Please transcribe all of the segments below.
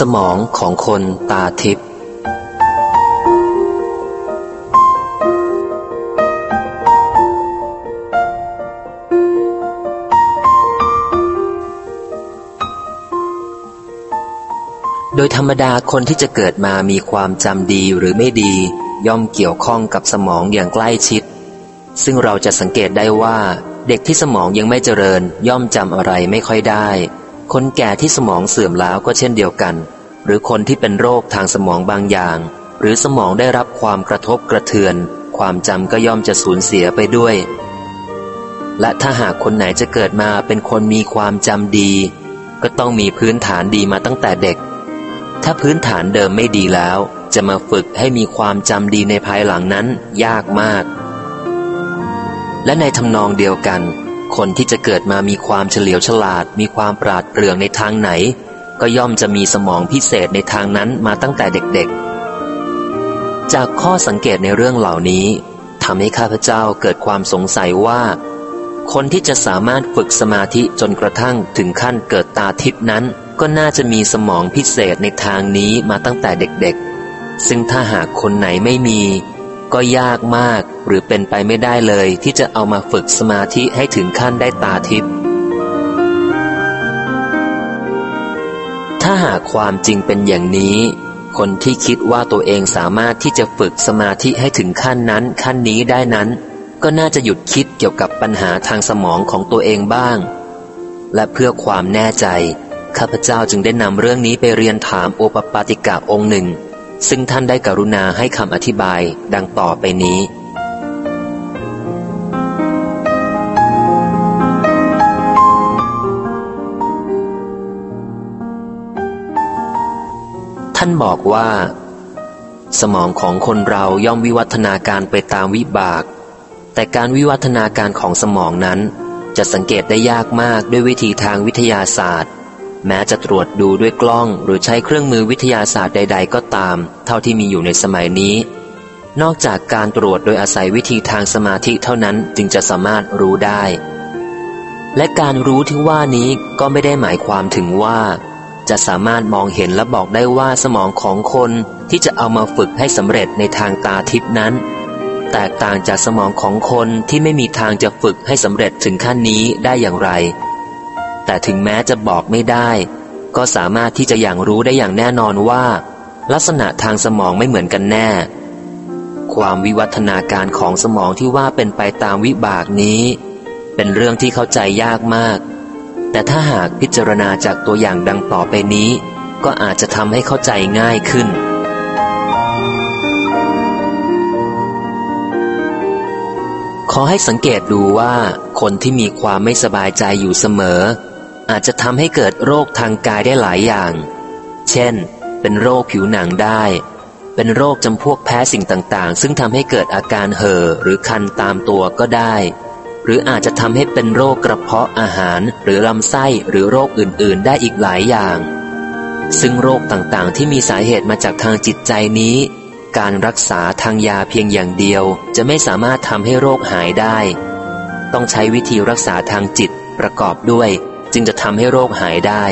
มองของคนตาทิพย์โดยธรรมดาคนที่จะเกิดมามีความจำดีหรือไม่ดีย่อมเกี่ยวข้องกับสมองอย่างใกล้ชิดซึ่งเราจะสังเกตได้ว่าเด็กที่สมองยังไม่เจริญย่อมจำอะไรไม่ค่อยได้คนแก่ที่สมองเสื่อมแล้วก็เช่นเดียวกันหรือคนที่เป็นโรคทางสมองบางอย่างหรือสมองได้รับความกระทบกระเทือนความจำก็ย่อมจะสูญเสียไปด้วยและถ้าหากคนไหนจะเกิดมาเป็นคนมีความจำดีก็ต้องมีพื้นฐานดีมาตั้งแต่เด็กถ้าพื้นฐานเดิมไม่ดีแล้วจะมาฝึกให้มีความจำดีในภายหลังนั้นยากมากและในทำนองเดียวกันคนที่จะเกิดมามีความเฉลียวฉลาดมีความปราดเปรื่องในทางไหนก็ย่อมจะมีสมองพิเศษในทางนั้นมาตั้งแต่เด็กๆจากข้อสังเกตในเรื่องเหล่านี้ทำให้ข้าพเจ้าเกิดความสงสัยว่าคนที่จะสามารถฝึกสมาธิจนกระทั่งถึงขั้นเกิดตาทิพย์นั้นก็น่าจะมีสมองพิเศษในทางนี้มาตั้งแต่เด็กๆซึ่งถ้าหากคนไหนไม่มีก็ยากมากหรือเป็นไปไม่ได้เลยที่จะเอามาฝึกสมาธิให้ถึงขั้นได้ตาทิพย์ถ้าหากความจริงเป็นอย่างนี้คนที่คิดว่าตัวเองสามารถที่จะฝึกสมาธิให้ถึงขั้นนั้นขั้นนี้ได้นั้นก็น่าจะหยุดคิดเกี่ยวกับปัญหาทางสมองของตัวเองบ้างและเพื่อความแน่ใจข้าพเจ้าจึงได้นำเรื่องนี้ไปเรียนถามโอปปาติกะองค์หนึ่งซึ่งท่านได้กรุณาให้คำอธิบายดังต่อไปนี้ท่านบอกว่าสมองของคนเราย่อมวิวัฒนาการไปตามวิบากแต่การวิวัฒนาการของสมองนั้นจะสังเกตได้ยากมากด้วยวิธีทางวิทยาศาสตร์แม้จะตรวจดูด้วยกล้องหรือใช้เครื่องมือวิทยาศาสตร์ใดๆก็ตามเท่าที่มีอยู่ในสมัยนี้นอกจากการตรวจโดยอาศัยวิธีทางสมาธิเท่านั้นจึงจะสามารถรู้ได้และการรู้ที่ว่านี้ก็ไม่ได้หมายความถึงว่าจะสามารถมองเห็นและบอกได้ว่าสมองของคนที่จะเอามาฝึกให้สำเร็จในทางตาทิพย์นั้นแตกต่างจากสมองของคนที่ไม่มีทางจะฝึกให้สำเร็จถึงขั้นนี้ได้อย่างไรแต่ถึงแม้จะบอกไม่ได้ก็สามารถที่จะอย่างรู้ได้อย่างแน่นอนว่าลักษณะทางสมองไม่เหมือนกันแน่ความวิวัฒนาการของสมองที่ว่าเป็นไปตามวิบากนี้เป็นเรื่องที่เข้าใจยากมากแต่ถ้าหากพิจารณาจากตัวอย่างดังต่อไปนี้ก็อาจจะทำให้เข้าใจง่ายขึ้นขอให้สังเกตดูว่าคนที่มีความไม่สบายใจอยู่เสมออาจจะทำให้เกิดโรคทางกายได้หลายอย่างเช่นเป็นโรคผิวหนังได้เป็นโรคจำพวกแพ้สิ่งต่างๆซึ่งทำให้เกิดอาการเห่อหรือคันตามตัวก็ได้หรืออาจจะทำให้เป็นโรคกระเพาะอาหารหรือลำไส้หรือโรคอื่นๆได้อีกหลายอย่างซึ่งโรคต่างๆที่มีสาเหตุมาจากทางจิตใจนี้การรักษาทางยาเพียงอย่างเดียวจะไม่สามารถทำให้โรคหายได้ต้องใช้วิธีรักษาทางจิตประกอบด้วยจึงจะทำให้โรคหายได้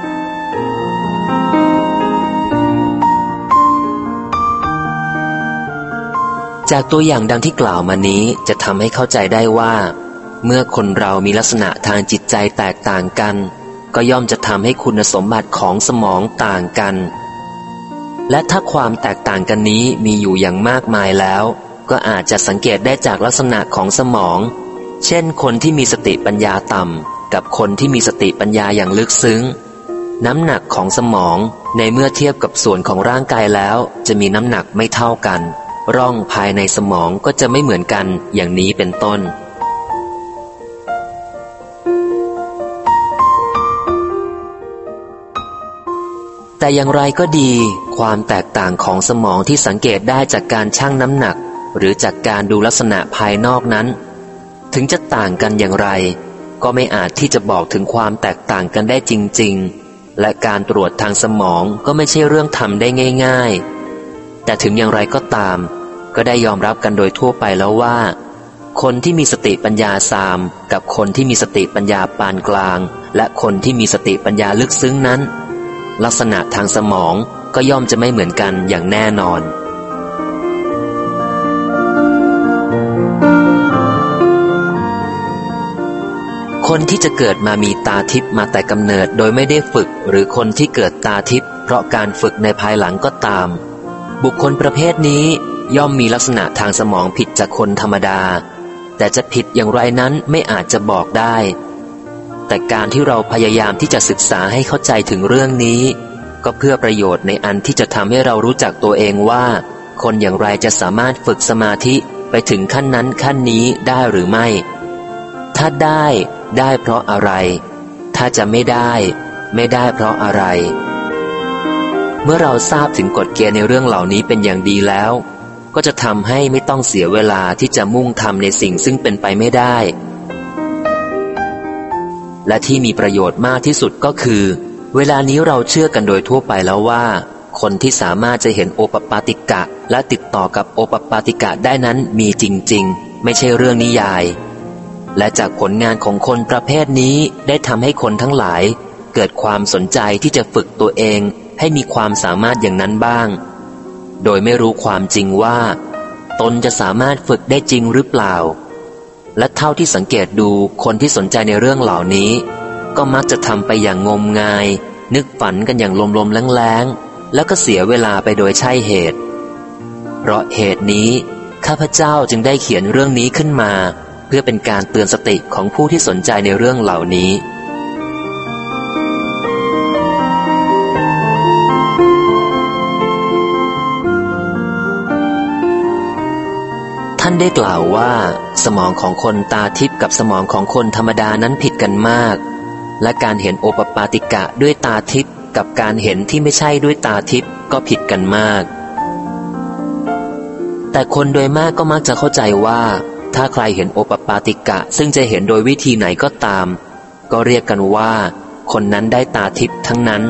จากตัวอย่างดังที่กล่าวมานี้จะทำให้เข้าใจได้ว่าเมื่อคนเรามีลักษณะทางจิตใจแตกต่างกันก็ย่อมจะทำให้คุณสมบัติของสมองต่างกันและถ้าความแตกต่างกันนี้มีอยู่อย่างมากมายแล้วก็อาจจะสังเกตได้จากลักษณะของสมองเช่นคนที่มีสติปัญญาต่ำกับคนที่มีสติปัญญาอย่างลึกซึ้งน้ำหนักของสมองในเมื่อเทียบกับส่วนของร่างกายแล้วจะมีน้ำหนักไม่เท่ากันร่องภายในสมองก็จะไม่เหมือนกันอย่างนี้เป็นต้นแต่อย่างไรก็ดีความแตกต่างของสมองที่สังเกตได้จากการชั่งน้ำหนักหรือจากการดูลักษณะภายนอกนั้นถึงจะต่างกันอย่างไรก็ไม่อาจที่จะบอกถึงความแตกต่างกันได้จริงๆและการตรวจทางสมองก็ไม่ใช่เรื่องทำได้ง่ายๆแต่ถึงอย่างไรก็ตามก็ได้ยอมรับกันโดยทั่วไปแล้วว่าคนที่มีสติปัญญาทรามกับคนที่มีสติปัญญาปานกลางและคนที่มีสติปัญญาลึกซึ้งนั้นลักษณะทางสมองก็ย่อมจะไม่เหมือนกันอย่างแน่นอนคนที่จะเกิดมามีตาทิพย์มาแต่กำเนิดโดยไม่ได้ฝึกหรือคนที่เกิดตาทิพย์เพราะการฝึกในภายหลังก็ตามบุคคลประเภทนี้ย่อมมีลักษณะทางสมองผิดจากคนธรรมดาแต่จะผิดอย่างไรนั้นไม่อาจจะบอกได้แต่การที่เราพยายามที่จะศึกษาให้เข้าใจถึงเรื่องนี้ก็เพื่อประโยชน์ในอันที่จะทำให้เรารู้จักตัวเองว่าคนอย่างไรจะสามารถฝึกสมาธิไปถึงขั้นนั้นขั้นนี้ได้หรือไม่ถ้าได้เพราะอะไรถ้าจะไม่ได้เพราะอะไรเมื่อเราทราบถึงกฎเกณฑ์ในเรื่องเหล่านี้เป็นอย่างดีแล้วก็จะทำให้ไม่ต้องเสียเวลาที่จะมุ่งทำในสิ่งซึ่งเป็นไปไม่ได้และที่มีประโยชน์มากที่สุดก็คือเวลานี้เราเชื่อกันโดยทั่วไปแล้วว่าคนที่สามารถจะเห็นโอปปาติกะและติดต่อกับโอปปาติกะได้นั้นมีจริงๆไม่ใช่เรื่องนิยายและจากผลงานของคนประเภทนี้ได้ทำให้คนทั้งหลายเกิดความสนใจที่จะฝึกตัวเองให้มีความสามารถอย่างนั้นบ้างโดยไม่รู้ความจริงว่าตนจะสามารถฝึกได้จริงหรือเปล่าและเท่าที่สังเกตดูคนที่สนใจในเรื่องเหล่านี้ก็มักจะทำไปอย่างงมงายนึกฝันกันอย่างลมๆแล้งๆแล้วก็เสียเวลาไปโดยใช่เหตุเพราะเหตุนี้ข้าพเจ้าจึงได้เขียนเรื่องนี้ขึ้นมาเพื่อเป็นการเตือนสติของผู้ที่สนใจในเรื่องเหล่านี้ท่านได้กล่าวว่าสมองของคนตาทิพย์กับสมองของคนธรรมดานั้นผิดกันมากและการเห็นโอปปาติกะด้วยตาทิพย์กับการเห็นที่ไม่ใช่ด้วยตาทิพย์ก็ผิดกันมากแต่คนโดยมากก็มักจะเข้าใจว่าถ้าใครเห็นโอปปาติกะซึ่งจะเห็นโดยวิธีไหนก็ตามก็เรียกกันว่าคนนั้นได้ตาทิพย์ทั้งนั้น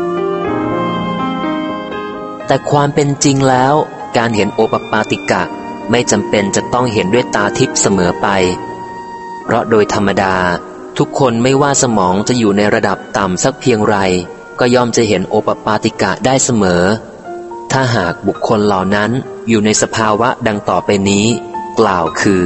แต่ความเป็นจริงแล้วการเห็นโอปปาติกะไม่จำเป็นจะต้องเห็นด้วยตาทิพย์เสมอไปเพราะโดยธรรมดาทุกคนไม่ว่าสมองจะอยู่ในระดับต่ำสักเพียงไรก็ย่อมจะเห็นโอปปาติกะได้เสมอถ้าหากบุคคลเหล่านั้นอยู่ในสภาวะดังต่อไปนี้กล่าวคือ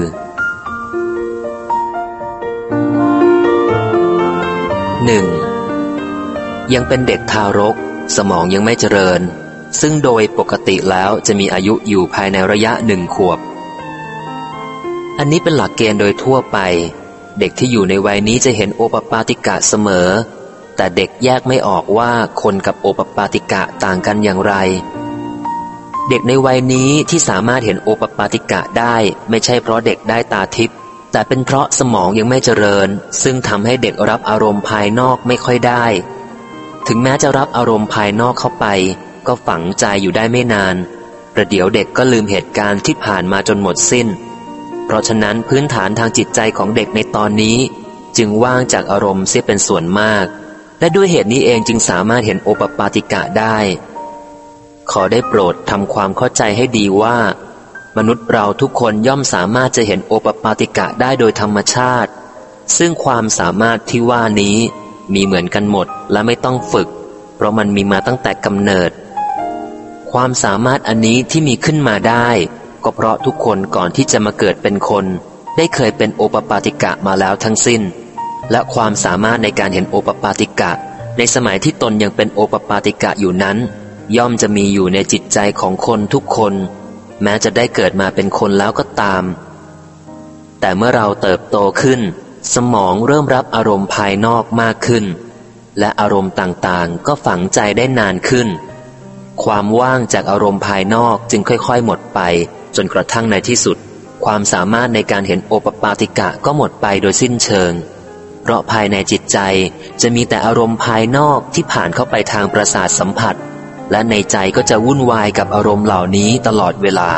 1. ยังเป็นเด็กทารกสมองยังไม่เจริญซึ่งโดยปกติแล้วจะมีอายุอยู่ภายในระยะ1 ขวบอันนี้เป็นหลักเกณฑ์โดยทั่วไปเด็กที่อยู่ในวัยนี้จะเห็นโอปปาติกะเสมอแต่เด็กแยกไม่ออกว่าคนกับโอปปาติกะต่างกันอย่างไรเด็กในวัยนี้ที่สามารถเห็นโอปปาติกะได้ไม่ใช่เพราะเด็กได้ตาทิพย์แต่เป็นเพราะสมองยังไม่เจริญซึ่งทำให้เด็กรับอารมณ์ภายนอกไม่ค่อยได้ถึงแม้จะรับอารมณ์ภายนอกเข้าไปก็ฝังใจอยู่ได้ไม่นานประเดี๋ยวเด็กก็ลืมเหตุการณ์ที่ผ่านมาจนหมดสิ้นเพราะฉะนั้นพื้นฐานทางจิตใจของเด็กในตอนนี้จึงว่างจากอารมณ์เสียเป็นส่วนมากและด้วยเหตุนี้เองจึงสามารถเห็นโอปปาติกะได้ขอได้โปรดทำความเข้าใจให้ดีว่ามนุษย์เราทุกคนย่อมสามารถจะเห็นโอปปาติกะได้โดยธรรมชาติซึ่งความสามารถที่ว่านี้มีเหมือนกันหมดและไม่ต้องฝึกเพราะมันมีมาตั้งแต่กำเนิดความสามารถอันนี้ที่มีขึ้นมาได้ก็เพราะทุกคนก่อนที่จะมาเกิดเป็นคนได้เคยเป็นโอปปาติกะมาแล้วทั้งสิ้นและความสามารถในการเห็นโอปปาติกะในสมัยที่ตนยังเป็นโอปปาติกะอยู่นั้นย่อมจะมีอยู่ในจิตใจของคนทุกคนแม้จะได้เกิดมาเป็นคนแล้วก็ตามแต่เมื่อเราเติบโตขึ้นสมองเริ่มรับอารมณ์ภายนอกมากขึ้นและอารมณ์ต่างๆก็ฝังใจได้นานขึ้นความว่างจากอารมณ์ภายนอกจึงค่อยๆหมดไปจนกระทั่งในที่สุดความสามารถในการเห็นโอปปาติกะก็หมดไปโดยสิ้นเชิงเพราะภายในจิตใจจะมีแต่อารมณ์ภายนอกที่ผ่านเข้าไปทางประสาทสัมผัสและในใจก็จะวุ่นวายกับอารมณ์เหล่านี้ตลอดเวลา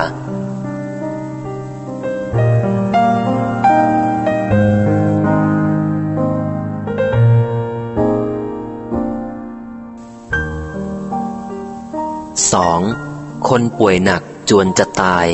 2. คนป่วยหนักจวนจะตาย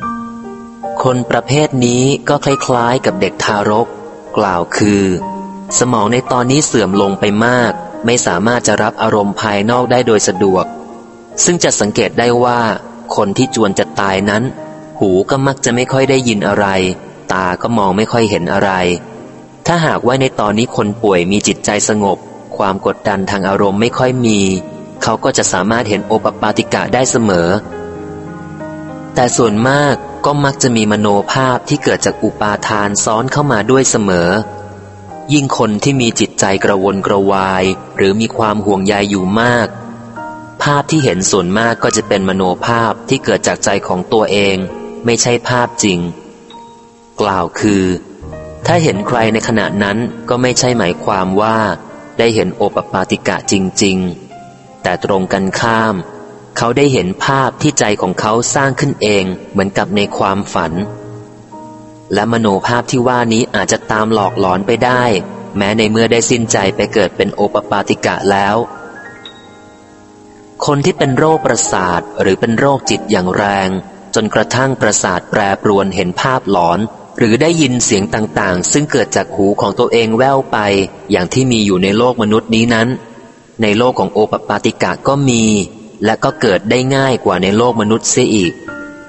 คนประเภทนี้ก็คล้ายๆกับเด็กทารกกล่าวคือสมองในตอนนี้เสื่อมลงไปมากไม่สามารถจะรับอารมณ์ภายนอกได้โดยสะดวกซึ่งจะสังเกตได้ว่าคนที่จวนจะตายนั้นหูก็มักจะไม่ค่อยได้ยินอะไรตาก็มองไม่ค่อยเห็นอะไรถ้าหากว่าในตอนนี้คนป่วยมีจิตใจสงบความกดดันทางอารมณ์ไม่ค่อยมีเขาก็จะสามารถเห็นโอปปาติกะได้เสมอแต่ส่วนมากก็มักจะมีมโนภาพที่เกิดจากอุปาทานซ้อนเข้ามาด้วยเสมอยิ่งคนที่มีจิตใจกระวนกระวายหรือมีความห่วงใยอยู่มากภาพที่เห็นส่วนมากก็จะเป็นมโนภาพที่เกิดจากใจของตัวเองไม่ใช่ภาพจริงกล่าวคือถ้าเห็นใครในขณะนั้นก็ไม่ใช่หมายความว่าได้เห็นโอปปาติกะจริงๆแต่ตรงกันข้ามเขาได้เห็นภาพที่ใจของเขาสร้างขึ้นเองเหมือนกับในความฝันและมโนภาพที่ว่านี้อาจจะตามหลอกหลอนไปได้แม้ในเมื่อได้สิ้นใจไปเกิดเป็นโอปปาติกะแล้วคนที่เป็นโรคประสาทหรือเป็นโรคจิตอย่างแรงจนกระทั่งประสาทแปรปรวนเห็นภาพหลอนหรือได้ยินเสียงต่างๆซึ่งเกิดจากหูของตัวเองแว่วไปอย่างที่มีอยู่ในโลกมนุษย์นี้นั้นในโลกของโอปปาติกะก็มีและก็เกิดได้ง่ายกว่าในโลกมนุษย์เสียอีก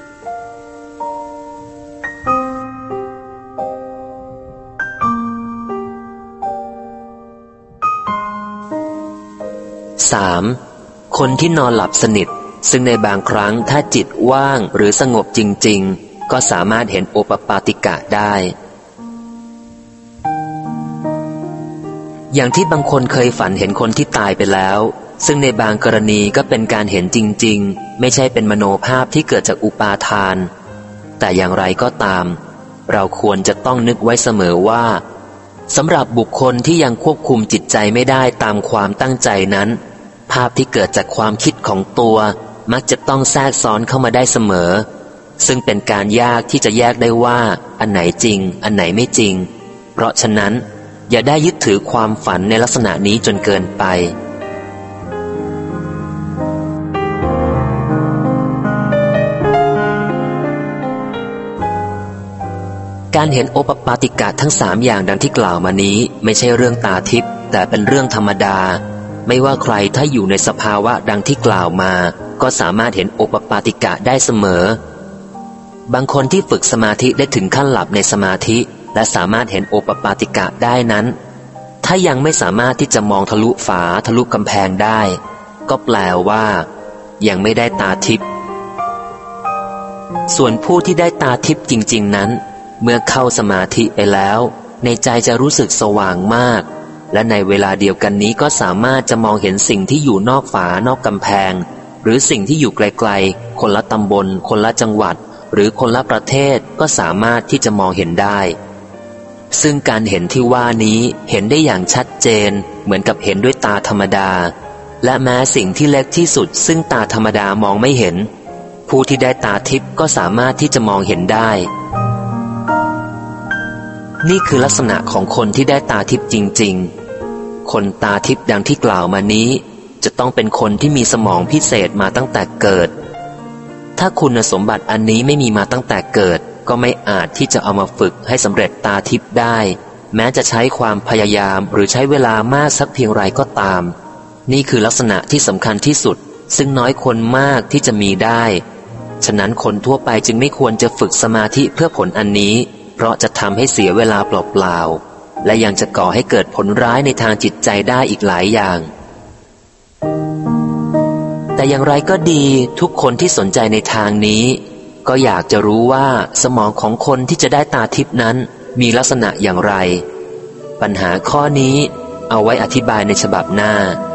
3. คนที่นอนหลับสนิทซึ่งในบางครั้งถ้าจิตว่างหรือสงบจริงๆก็สามารถเห็นโอปปาติกะได้อย่างที่บางคนเคยฝันเห็นคนที่ตายไปแล้วซึ่งในบางกรณีก็เป็นการเห็นจริงๆไม่ใช่เป็นมโนภาพที่เกิดจากอุปาทานแต่อย่างไรก็ตามเราควรจะต้องนึกไว้เสมอว่าสำหรับบุคคลที่ยังควบคุมจิตใจไม่ได้ตามความตั้งใจนั้นภาพที่เกิดจากความคิดของตัวมักจะต้องแทรกซ้อนเข้ามาได้เสมอซึ่งเป็นการยากที่จะแยกได้ว่าอันไหนจริงอันไหนไม่จริงเพราะฉะนั้นอย่าได้ยึดถือความฝันในลักษณะนี้จนเกินไปการเห็นโอปปาติกะทั้ง3อย่างดังที่กล่าวมานี้ไม่ใช่เรื่องตาทิพย์แต่เป็นเรื่องธรรมดาไม่ว่าใครถ้าอยู่ในสภาวะดังที่กล่าวมาก็สามารถเห็นโอปปาติกะได้เสมอบางคนที่ฝึกสมาธิได้ถึงขั้นหลับในสมาธิและสามารถเห็นโอปปาติกะได้นั้นถ้ายังไม่สามารถที่จะมองทะลุฝาทะลุกำแพงได้ก็แปลว่ายังไม่ได้ตาทิพย์ส่วนผู้ที่ได้ตาทิพย์จริงๆนั้นเมื่อเข้าสมาธิไปแล้วในใจจะรู้สึกสว่างมากและในเวลาเดียวกันนี้ก็สามารถจะมองเห็นสิ่งที่อยู่นอกฝานอกกำแพงหรือสิ่งที่อยู่ไกลๆคนละตำบลคนละจังหวัดหรือคนละประเทศก็สามารถที่จะมองเห็นได้ซึ่งการเห็นที่ว่านี้เห็นได้อย่างชัดเจนเหมือนกับเห็นด้วยตาธรรมดาและแม้สิ่งที่เล็กที่สุดซึ่งตาธรรมดามองไม่เห็นผู้ที่ได้ตาทิพย์ก็สามารถที่จะมองเห็นได้นี่คือลักษณะของคนที่ได้ตาทิพย์จริงๆคนตาทิพย์ดังที่กล่าวมานี้จะต้องเป็นคนที่มีสมองพิเศษมาตั้งแต่เกิดถ้าคุณสมบัติอันนี้ไม่มีมาตั้งแต่เกิดก็ไม่อาจที่จะเอามาฝึกให้สำเร็จตาทิพย์ได้แม้จะใช้ความพยายามหรือใช้เวลามากสักเพียงไรก็ตามนี่คือลักษณะที่สำคัญที่สุดซึ่งน้อยคนมากที่จะมีได้ฉะนั้นคนทั่วไปจึงไม่ควรจะฝึกสมาธิเพื่อผลอันนี้เพราะจะทำให้เสียเวลาเปล่าๆและยังจะก่อให้เกิดผลร้ายในทางจิตใจได้อีกหลายอย่างแต่อย่างไรก็ดีทุกคนที่สนใจในทางนี้ก็อยากจะรู้ว่าสมองของคนที่จะได้ตาทิพย์นั้นมีลักษณะอย่างไรปัญหาข้อนี้เอาไว้อธิบายในฉบับหน้า